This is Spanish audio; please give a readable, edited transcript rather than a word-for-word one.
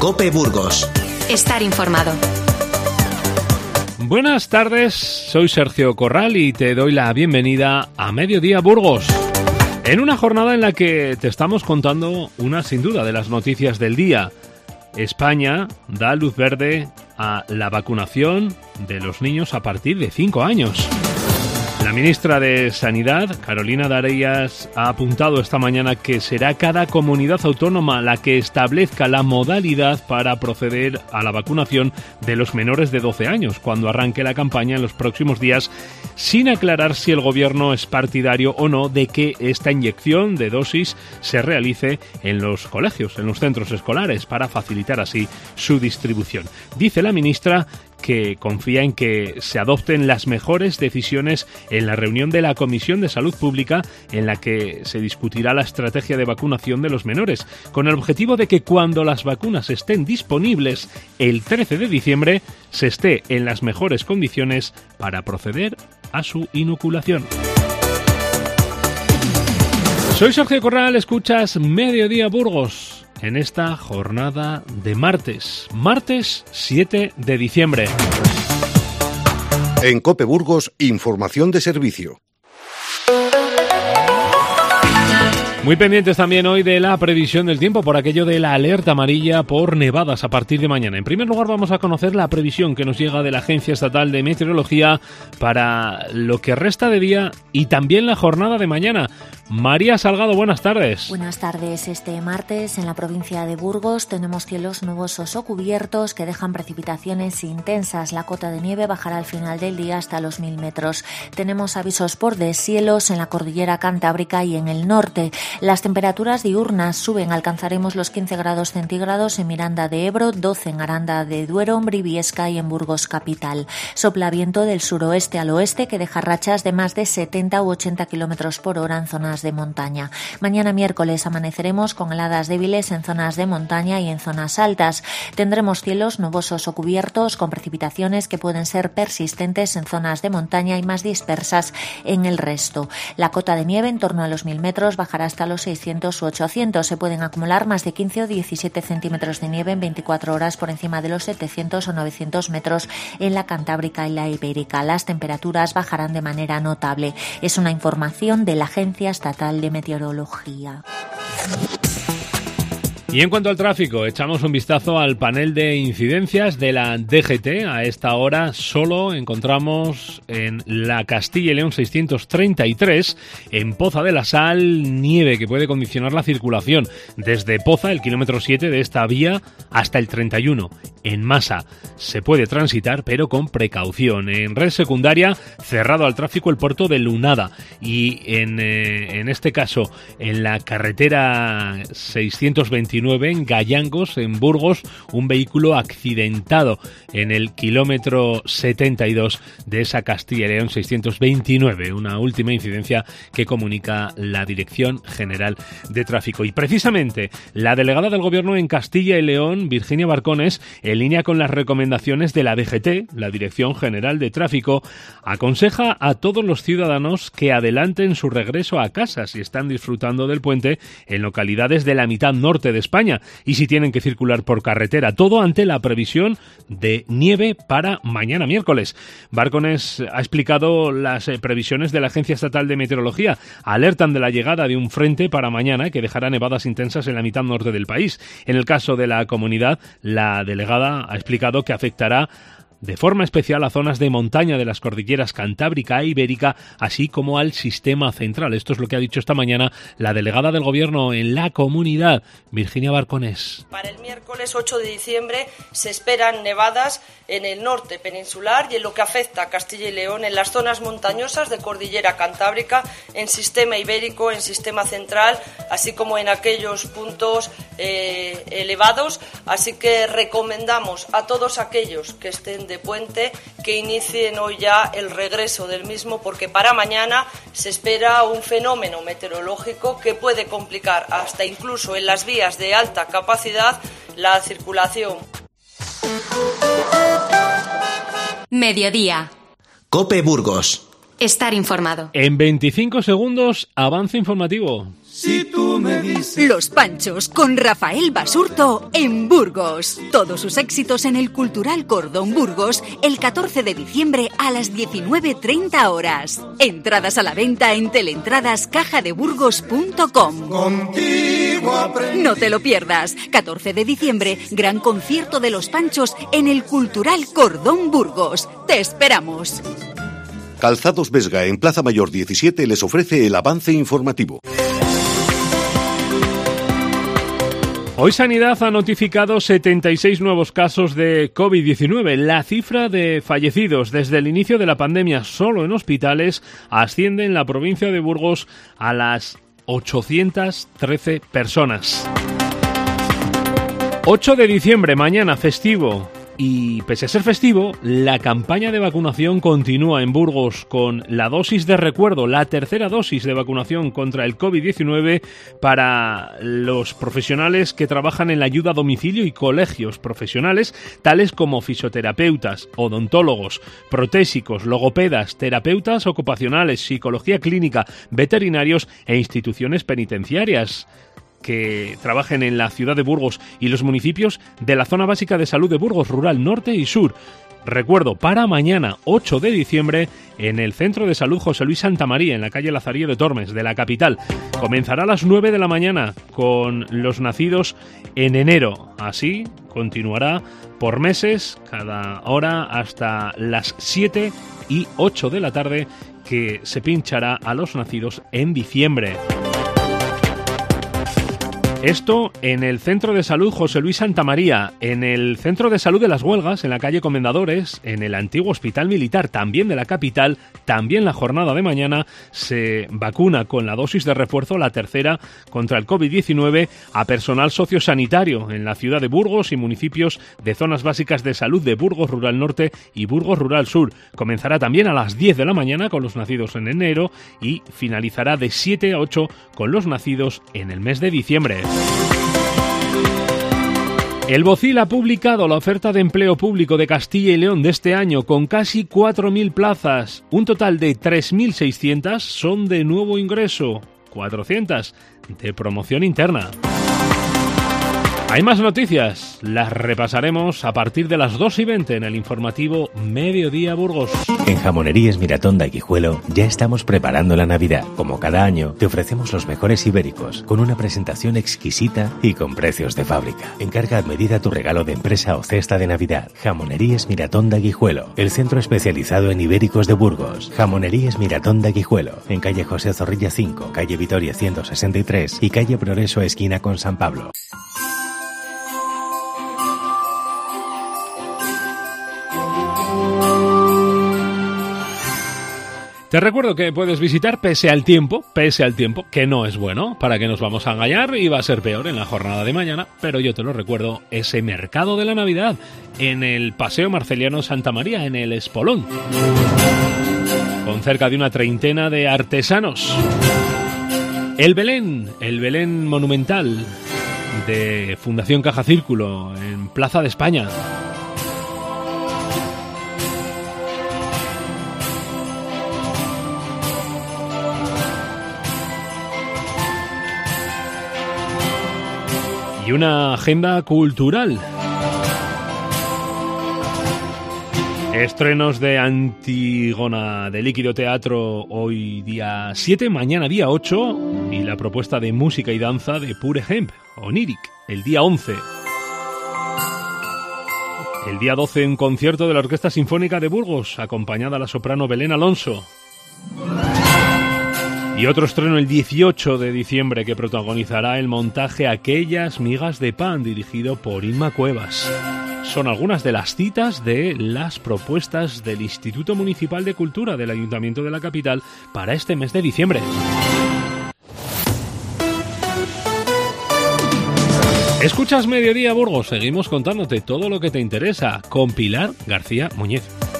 COPE Burgos. Estar informado. Buenas tardes, soy Sergio Corral y te doy la bienvenida a Mediodía Burgos. En una jornada en la que te estamos contando una sin duda de las noticias del día. España da luz verde a la vacunación de los niños a partir de 5 años. La ministra de Sanidad, Carolina Darias, ha apuntado esta mañana que será cada comunidad autónoma la que establezca la modalidad para proceder a la vacunación de los menores de 12 años, cuando arranque la campaña en los próximos días, sin aclarar si el gobierno es partidario o no de que esta inyección de dosis se realice en los colegios, en los centros escolares, para facilitar así su distribución. Dice la ministra que confía en que se adopten las mejores decisiones en la reunión de la Comisión de Salud Pública, en la que se discutirá la estrategia de vacunación de los menores, con el objetivo de que cuando las vacunas estén disponibles el 13 de diciembre, se esté en las mejores condiciones para proceder a su inoculación. Soy Sergio Corral, escuchas Mediodía Burgos en esta jornada de martes 7 de diciembre. En COPE Burgos, información de servicio. Muy pendientes también hoy de la previsión del tiempo por aquello de la alerta amarilla por nevadas a partir de mañana. En primer lugar vamos a conocer la previsión que nos llega de la Agencia Estatal de Meteorología para lo que resta de día y también la jornada de mañana. María Salgado, buenas tardes. Buenas tardes. Este martes en la provincia de Burgos tenemos cielos nubosos o cubiertos que dejan precipitaciones intensas. La cota de nieve bajará al final del día hasta los 1000 metros. Tenemos avisos por deshielos en la cordillera Cantábrica y en el norte. Las temperaturas diurnas suben, alcanzaremos los 15 grados centígrados en Miranda de Ebro, 12 en Aranda de Duero, en Briviesca y en Burgos capital. Sopla viento del suroeste al oeste que deja rachas de más de 70 u 80 kilómetros por hora en zonas de montaña. Mañana miércoles amaneceremos con heladas débiles en zonas de montaña y en zonas altas. Tendremos cielos nubosos o cubiertos con precipitaciones que pueden ser persistentes en zonas de montaña y más dispersas en el resto. La cota de nieve en torno a los 1000 metros bajará hasta los 600 u 800. Se pueden acumular más de 15 o 17 centímetros de nieve en 24 horas por encima de los 700 o 900 metros en la Cantábrica y la Ibérica. Las temperaturas bajarán de manera notable. Es una información de la Agencia Estatal de Meteorología. Y en cuanto al tráfico, echamos un vistazo al panel de incidencias de la DGT. A esta hora solo encontramos en la Castilla y León 633, en Poza de la Sal, nieve que puede condicionar la circulación desde Poza, el kilómetro 7 de esta vía, hasta el 31. En Masa se puede transitar, pero con precaución. En red secundaria, cerrado al tráfico el puerto de Lunada. Y en este caso, en la carretera 629, en Gallangos, en Burgos, un vehículo accidentado en el kilómetro 72 de esa Castilla y León 629, una última incidencia que comunica la Dirección General de Tráfico. Y precisamente la delegada del Gobierno en Castilla y León, Virginia Barcones, en línea con las recomendaciones de la DGT, la Dirección General de Tráfico, aconseja a todos los ciudadanos que adelanten su regreso a casa si están disfrutando del puente en localidades de la mitad norte de España y si tienen que circular por carretera, todo ante la previsión de nieve para mañana miércoles. Barcones ha explicado las previsiones de la Agencia Estatal de Meteorología. Alertan de la llegada de un frente para mañana que dejará nevadas intensas en la mitad norte del país. En el caso de la comunidad, la delegada ha explicado que afectará de forma especial a zonas de montaña de las cordilleras Cantábrica e Ibérica, así como al sistema central. Esto es lo que ha dicho esta mañana la delegada del Gobierno en la comunidad, Virginia Barcones. Para el miércoles 8 de diciembre se esperan nevadas en el norte peninsular y en lo que afecta a Castilla y León, en las zonas montañosas de cordillera Cantábrica, en sistema ibérico, en sistema central, así como en aquellos puntos elevados. Así que recomendamos a todos aquellos que estén de puente que inicien hoy ya el regreso del mismo, porque para mañana se espera un fenómeno meteorológico que puede complicar hasta incluso en las vías de alta capacidad la circulación. Mediodía. COPE Burgos. estar informado. En 25 segundos, avance informativo. Si tú me dices... Los Panchos con Rafael Basurto en Burgos. Todos sus éxitos en el Cultural Cordón Burgos el 14 de diciembre a las 19:30 horas. Entradas a la venta en teleentradascajadeburgos.com. Contigo aprendí. No te lo pierdas. 14 de diciembre, gran concierto de Los Panchos en el Cultural Cordón Burgos. Te esperamos. Calzados Vesga en Plaza Mayor 17 les ofrece el avance informativo. Hoy Sanidad ha notificado 76 nuevos casos de COVID-19. La cifra de fallecidos desde el inicio de la pandemia solo en hospitales asciende en la provincia de Burgos a las 813 personas. 8 de diciembre, mañana festivo. Y pese a ser festivo, la campaña de vacunación continúa en Burgos con la dosis de recuerdo, la tercera dosis de vacunación contra el COVID-19 para los profesionales que trabajan en la ayuda a domicilio y colegios profesionales, tales como fisioterapeutas, odontólogos, protésicos, logopedas, terapeutas ocupacionales, psicología clínica, veterinarios e instituciones penitenciarias que trabajen en la ciudad de Burgos y los municipios de la zona básica de salud de Burgos, rural, norte y sur. Recuerdo, para mañana 8 de diciembre en el Centro de Salud José Luis Santamaría, en la calle Lazarillo de Tormes, de la capital. Comenzará a las 9 de la mañana con los nacidos en enero. Así continuará por meses, cada hora hasta las 7 y 8 de la tarde, que se pinchará a los nacidos en diciembre. Esto en el Centro de Salud José Luis Santamaría, en el Centro de Salud de las Huelgas, en la calle Comendadores, en el antiguo Hospital Militar, también de la capital. También la jornada de mañana se vacuna con la dosis de refuerzo, la tercera, contra el COVID-19 a personal sociosanitario en la ciudad de Burgos y municipios de zonas básicas de salud de Burgos Rural Norte y Burgos Rural Sur. Comenzará también a las 10 de la mañana con los nacidos en enero y finalizará de 7 a 8 con los nacidos en el mes de diciembre. El Bocil ha publicado la oferta de empleo público de Castilla y León de este año con casi 4.000 plazas. Un total de 3.600 son de nuevo ingreso, 400 de promoción interna. Hay más noticias, las repasaremos a partir de las 2:20 en el informativo Mediodía Burgos. En Jamonerías Miratón de Guijuelo ya estamos preparando la Navidad. Como cada año, te ofrecemos los mejores ibéricos, con una presentación exquisita y con precios de fábrica. Encarga a medida tu regalo de empresa o cesta de Navidad. Jamonerías Miratón de Guijuelo, el centro especializado en ibéricos de Burgos. Jamonerías Miratón de Guijuelo, en calle José Zorrilla 5, calle Vitoria 163 y calle Progreso esquina con San Pablo. Te recuerdo que puedes visitar pese al tiempo, que no es bueno, para que nos vamos a engañar y va a ser peor en la jornada de mañana, pero yo te lo recuerdo, ese mercado de la Navidad en el Paseo Marceliano Santa María, en el Espolón, con cerca de una treintena de artesanos. El Belén monumental de Fundación Caja Círculo en Plaza de España. Y una agenda cultural. Estrenos de Antígona de Líquido Teatro hoy día 7, mañana día 8, y la propuesta de música y danza de Pure Hemp, Oniric, el día 11. El día 12 un concierto de la Orquesta Sinfónica de Burgos, acompañada a la soprano Belén Alonso. Y otro estreno el 18 de diciembre que protagonizará el montaje Aquellas migas de pan, dirigido por Inma Cuevas. Son algunas de las citas de las propuestas del Instituto Municipal de Cultura del Ayuntamiento de la capital para este mes de diciembre. Escuchas Mediodía Burgos, seguimos contándote todo lo que te interesa con Pilar García Muñiz.